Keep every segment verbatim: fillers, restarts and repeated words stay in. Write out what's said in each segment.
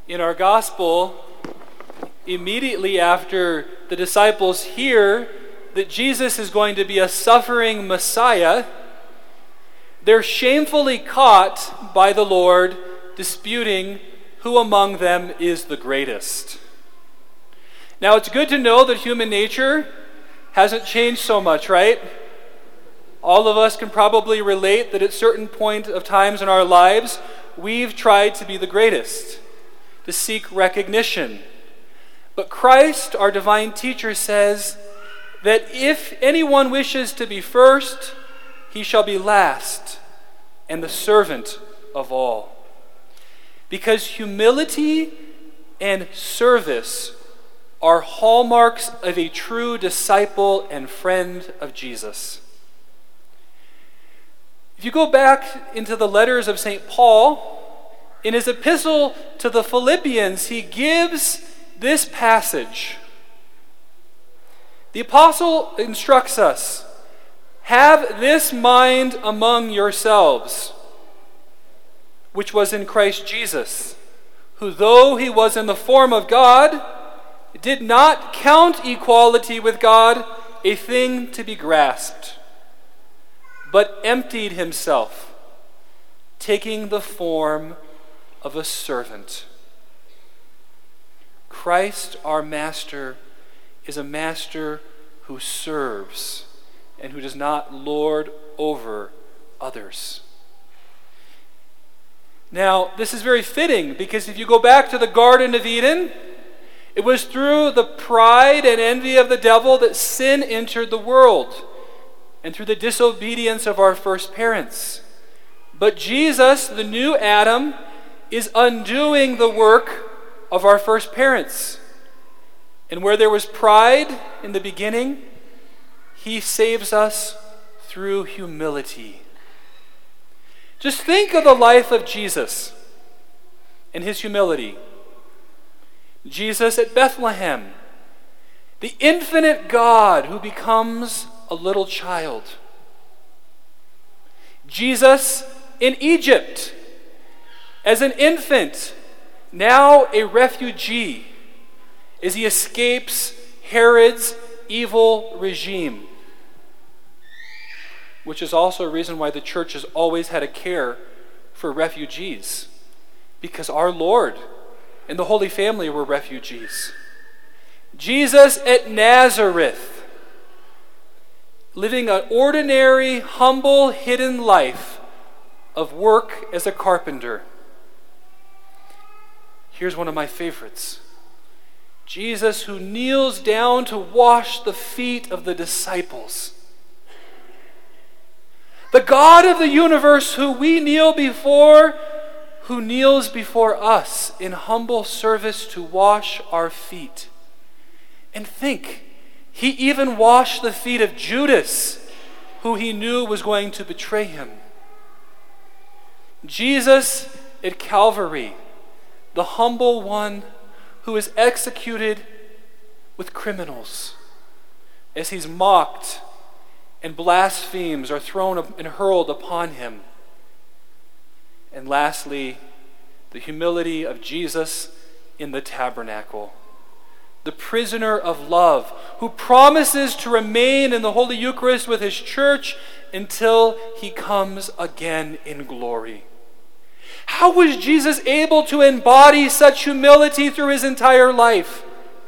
In our gospel, immediately after the disciples hear that Jesus is going to be a suffering Messiah, they're shamefully caught by the Lord disputing who among them is the greatest. Now, it's good to know that human nature hasn't changed so much, right? All of us can probably relate that at certain point of times in our lives, we've tried to be the greatest, to seek recognition. But Christ, our divine teacher, says that if anyone wishes to be first, he shall be last and the servant of all. Because humility and service are hallmarks of a true disciple and friend of Jesus. If you go back into the letters of Saint Paul, in his epistle to the Philippians, he gives this passage. The apostle instructs us, "Have this mind among yourselves, which was in Christ Jesus, who though he was in the form of God, did not count equality with God a thing to be grasped, but emptied himself, taking the form of a servant." Christ, our master, is a master who serves and who does not lord over others. Now, this is very fitting because if you go back to the Garden of Eden, it was through the pride and envy of the devil that sin entered the world, and through the disobedience of our first parents. But Jesus, the new Adam, is undoing the work of our first parents. And where there was pride in the beginning, he saves us through humility. Just think of the life of Jesus and his humility. Jesus at Bethlehem, the infinite God who becomes a little child. Jesus in Egypt, as an infant, now a refugee, as he escapes Herod's evil regime, which is also a reason why the church has always had a care for refugees, because our Lord and the Holy Family were refugees. Jesus at Nazareth, living an ordinary, humble, hidden life of work as a carpenter. Here's one of my favorites. Jesus, who kneels down to wash the feet of the disciples. The God of the universe who we kneel before, who kneels before us in humble service to wash our feet. And think, he even washed the feet of Judas, who he knew was going to betray him. Jesus at Calvary, the humble one who is executed with criminals as he's mocked and blasphemies are thrown and hurled upon him. And lastly, the humility of Jesus in the tabernacle, the prisoner of love, who promises to remain in the Holy Eucharist with his church until he comes again in glory. How was Jesus able to embody such humility through his entire life?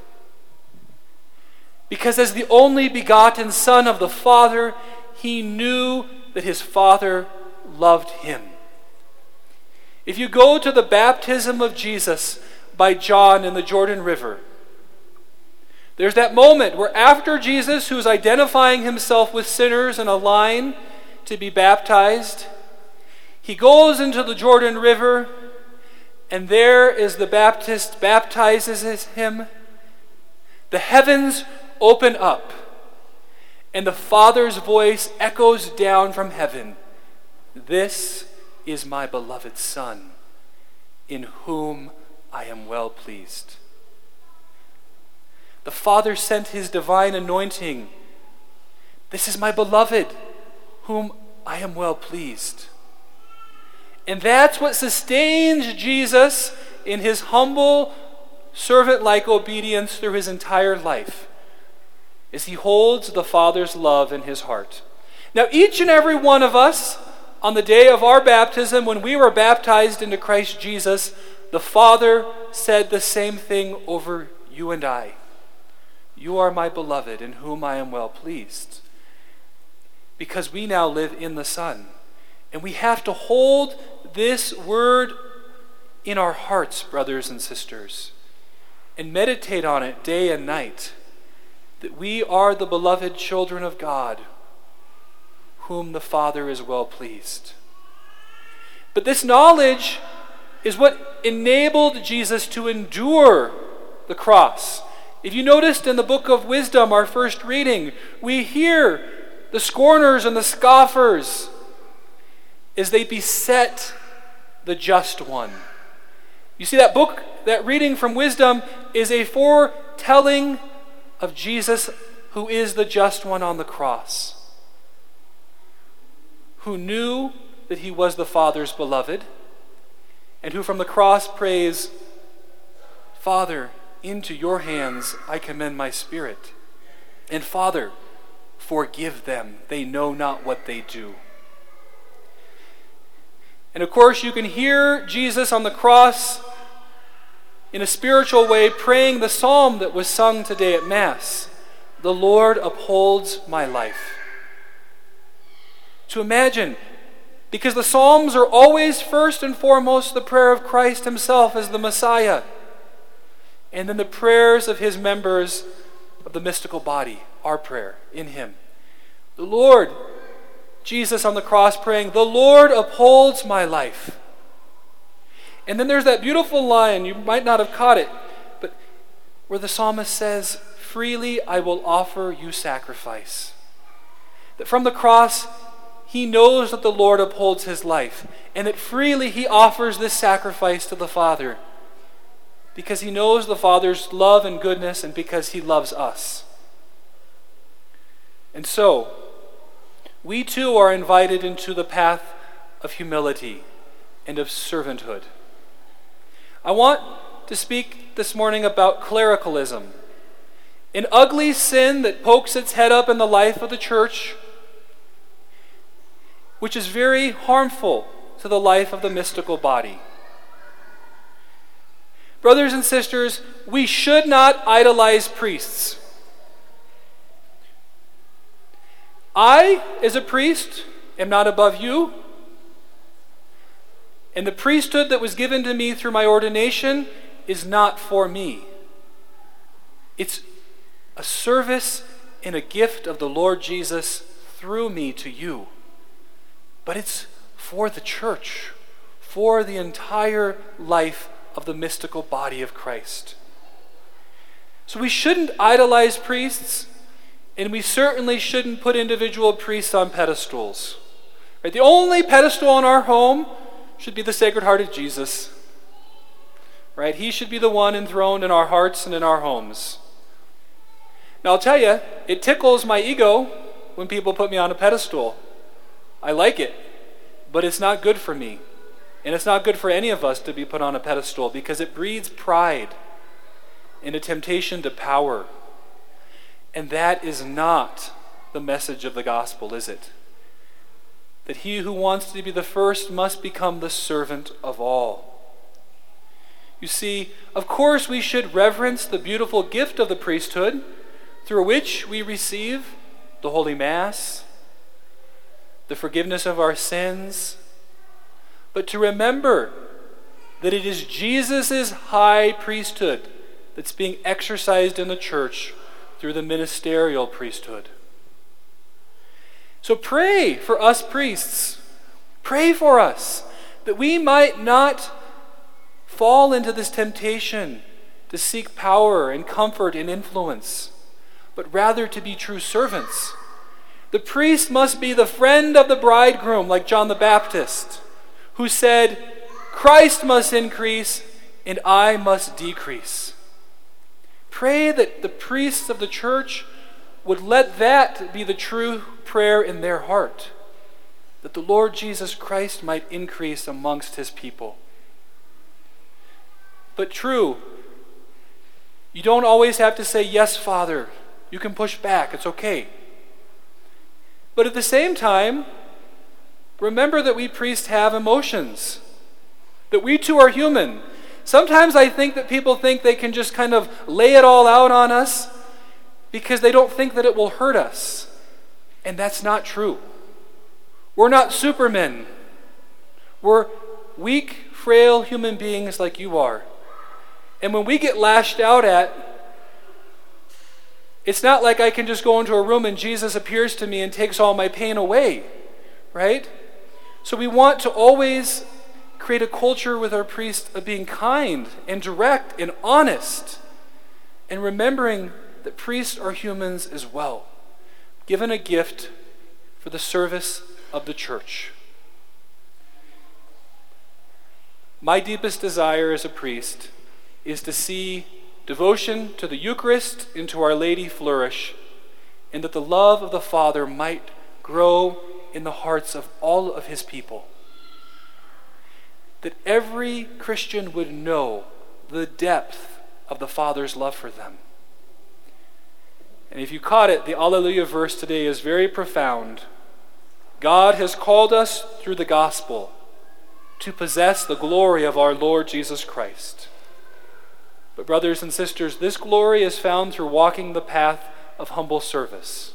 Because as the only begotten Son of the Father, he knew that his Father loved him. If you go to the baptism of Jesus by John in the Jordan River, there's that moment where after Jesus, who's identifying himself with sinners in a line to be baptized, he goes into the Jordan River, and there as the Baptist baptizes him, the heavens open up, and the Father's voice echoes down from heaven, "This is my beloved Son, in whom I am well pleased." The Father sent his divine anointing. "This is my beloved, whom I am well pleased." And that's what sustains Jesus in his humble, servant-like obedience through his entire life as he holds the Father's love in his heart. Now, each and every one of us, on the day of our baptism, when we were baptized into Christ Jesus, the Father said the same thing over you and I. You are my beloved, in whom I am well pleased. Because we now live in the Son. And we have to hold this word in our hearts, brothers and sisters, and meditate on it day and night, that we are the beloved children of God, whom the Father is well pleased. But this knowledge is what enabled Jesus to endure the cross. If you noticed in the book of Wisdom, our first reading, we hear the scorners and the scoffers as they beset the just one. You see, that book, that reading from Wisdom, is a foretelling of Jesus, who is the just one on the cross, who knew that he was the Father's beloved, and who from the cross prays, Father, into your hands I commend my spirit. And Father, forgive them. They know not what they do. And of course, you can hear Jesus on the cross in a spiritual way praying the psalm that was sung today at Mass. The Lord upholds my life. To imagine, because the Psalms are always first and foremost the prayer of Christ himself as the Messiah, and then the prayers of his members of the mystical body, our prayer in him. The Lord, Jesus on the cross praying, the Lord upholds my life. And then there's that beautiful line, you might not have caught it, but where the psalmist says, freely I will offer you sacrifice. That from the cross, he knows that the Lord upholds his life, and that freely he offers this sacrifice to the Father, because he knows the Father's love and goodness, and because he loves us. And so, we too are invited into the path of humility and of servanthood. I want to speak this morning about clericalism, an ugly sin that pokes its head up in the life of the church, which is very harmful to the life of the mystical body. Brothers and sisters, we should not idolize priests. I, as a priest, am not above you. And the priesthood that was given to me through my ordination is not for me. It's a service and a gift of the Lord Jesus through me to you. But it's for the church, for the entire life of the mystical body of Christ. So we shouldn't idolize priests, and we certainly shouldn't put individual priests on pedestals. Right? The only pedestal in our home should be the Sacred Heart of Jesus. Right? He should be the one enthroned in our hearts and in our homes. Now I'll tell you, it tickles my ego when people put me on a pedestal. I like it, but it's not good for me. And it's not good for any of us to be put on a pedestal, because it breeds pride and a temptation to power. And that is not the message of the gospel, is it? That he who wants to be the first must become the servant of all. You see, of course we should reverence the beautiful gift of the priesthood, through which we receive the Holy Mass, the forgiveness of our sins, but to remember that it is Jesus' high priesthood that's being exercised in the church through the ministerial priesthood. So pray for us priests. Pray for us that we might not fall into this temptation to seek power and comfort and influence, but rather to be true servants. The priest must be the friend of the bridegroom, like John the Baptist, who said, Christ must increase and I must decrease. Pray that the priests of the church would let that be the true prayer in their heart, that the Lord Jesus Christ might increase amongst his people. but true. You don't always have to say, "Yes, Father." You can push back. It's okay. But at the same time, remember that we priests have emotions, that we too are human. Sometimes I think that people think they can just kind of lay it all out on us because they don't think that it will hurt us. And that's not true. We're not supermen. We're weak, frail human beings like you are. And when we get lashed out at, it's not like I can just go into a room and Jesus appears to me and takes all my pain away, right? So we want to always create a culture with our priests of being kind and direct and honest, and remembering that priests are humans as well, given a gift for the service of the church. My deepest desire as a priest is to see devotion to the Eucharist and to Our Lady flourish, and that the love of the Father might grow in the hearts of all of his people. That every Christian would know the depth of the Father's love for them. And if you caught it, the Alleluia verse today is very profound. God has called us through the gospel to possess the glory of our Lord Jesus Christ. But brothers and sisters, this glory is found through walking the path of humble service.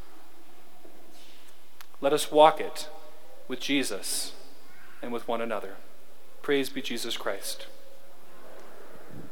Let us walk it with Jesus and with one another. Praise be Jesus Christ.